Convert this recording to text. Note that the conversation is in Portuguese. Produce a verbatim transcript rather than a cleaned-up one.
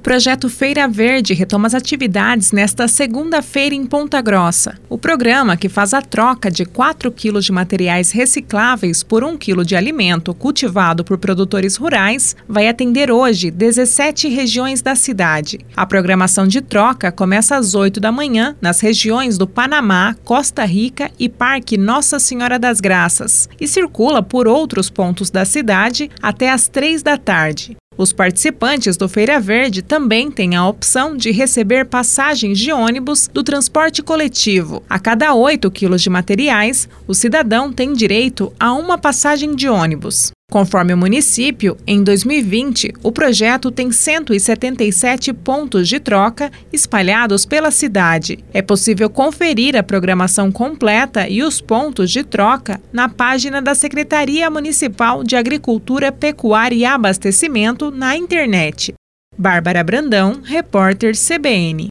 projeto Feira Verde retoma as atividades nesta segunda-feira em Ponta Grossa. O programa, que faz a troca de quatro quilos de materiais recicláveis por um quilo de alimento cultivado por produtores rurais, vai atender hoje dezessete regiões da cidade. A programação de troca começa às oito da manhã nas regiões do Panamá, Costa Rica e Parque Nossa Senhora das Graças e circula por outros pontos da cidade até às três da tarde. Os participantes do Feira Verde também têm a opção de receber passagens de ônibus do transporte coletivo. A cada oito quilos de materiais, o cidadão tem direito a uma passagem de ônibus. Conforme o município, em dois mil e vinte, o projeto tem cento e setenta e sete pontos de troca espalhados pela cidade. É possível conferir a programação completa e os pontos de troca na página da Secretaria Municipal de Agricultura, Pecuária e Abastecimento na internet. Bárbara Brandão, repórter C B N.